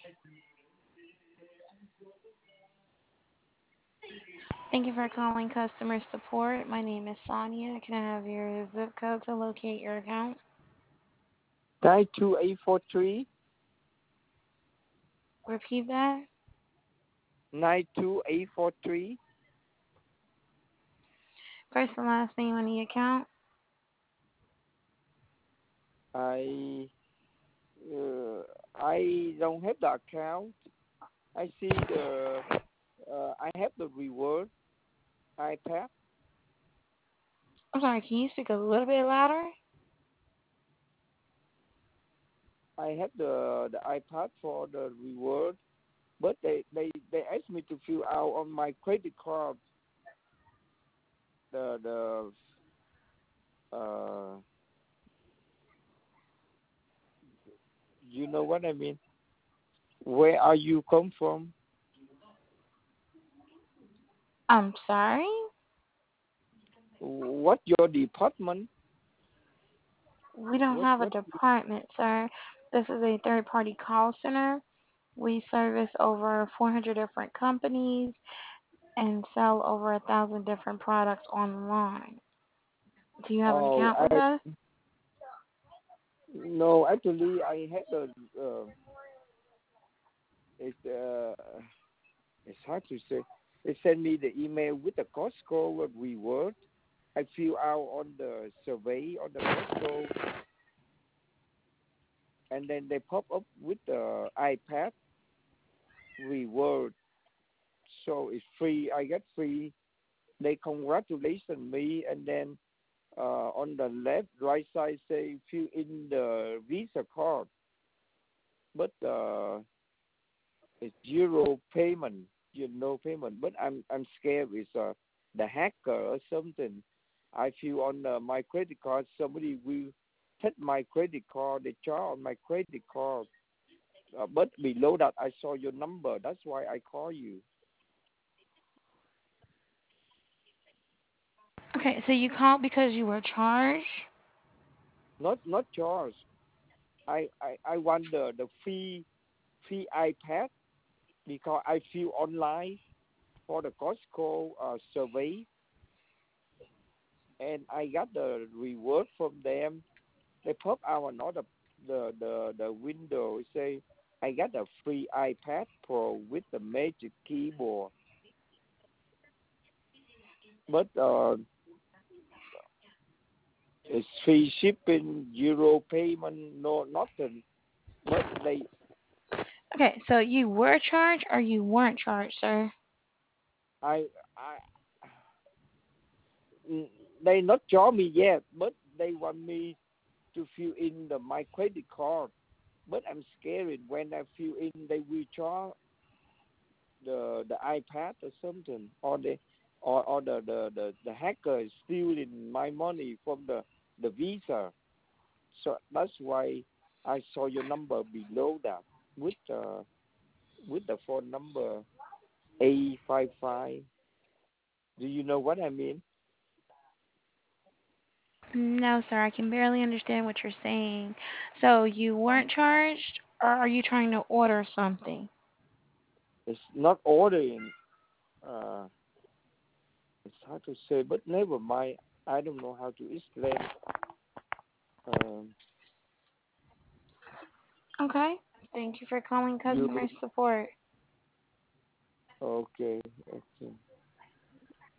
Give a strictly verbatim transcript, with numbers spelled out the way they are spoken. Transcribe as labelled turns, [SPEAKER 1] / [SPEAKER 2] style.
[SPEAKER 1] Thank you for calling customer support. My name is Sonia. Can I have your zip code to locate your account?
[SPEAKER 2] Nine two eight four three
[SPEAKER 1] Repeat that.
[SPEAKER 2] nine two eight four three.
[SPEAKER 1] First and last name on the account.
[SPEAKER 2] I uh, I don't have the account. I see the uh, I have the reward iPad.
[SPEAKER 1] I'm sorry, can you speak a little bit louder?
[SPEAKER 2] I have the the iPad for the reward, but they they they asked me to fill out on my credit card the the uh you know what I mean. Where are you come from?
[SPEAKER 1] I'm sorry?
[SPEAKER 2] What your department?
[SPEAKER 1] We don't
[SPEAKER 2] What
[SPEAKER 1] have a
[SPEAKER 2] what?
[SPEAKER 1] department, sir. This is a third party call center. We service over four hundred different companies and sell over a thousand different products online. Do you have an
[SPEAKER 2] Oh,
[SPEAKER 1] account with
[SPEAKER 2] I
[SPEAKER 1] us?
[SPEAKER 2] no. Actually, I had a. Uh, it's uh, it's hard to say. They send me the email with the Costco reward. I fill out on the survey on the Costco, and then they pop up with the iPad reward. So it's free. I get free. They congratulate me, and then uh, on the left right side say fill in the Visa card, but uh, it's zero payment, you know payment. But I'm I'm scared it's uh, the hacker or something. I feel on uh, my credit card somebody will take my credit card, they charge on my credit card. Uh, but below that I saw your number. That's why I call you.
[SPEAKER 1] Okay, so you called because you were charged?
[SPEAKER 2] Not not charge. I, I, I want the, the free free iPad because I feel online for the Costco uh, survey, and I got the reward from them. They pop out another the the the window say I got a free iPad Pro with the Magic Keyboard, but uh, it's free shipping, zero payment, no nothing. But they
[SPEAKER 1] Okay, so you were charged or you weren't charged, sir?
[SPEAKER 2] I I mm, they not charge me yet, but they want me to fill in the my credit card. But I'm scared when I fill in, they will charge the the iPad or something, or the or, or the, the, the, the hacker is stealing my money from the, the Visa. So that's why I saw your number below that with uh, with the phone number A five five. Do you know what I mean?
[SPEAKER 1] No, sir, I can barely understand what you're saying. So you weren't charged or are you trying to order something?
[SPEAKER 2] It's not ordering. Uh, it's hard to say, but never mind. I don't know how to explain. Um,
[SPEAKER 1] Okay. Thank you for calling
[SPEAKER 2] you
[SPEAKER 1] customer support.
[SPEAKER 2] okay? Okay.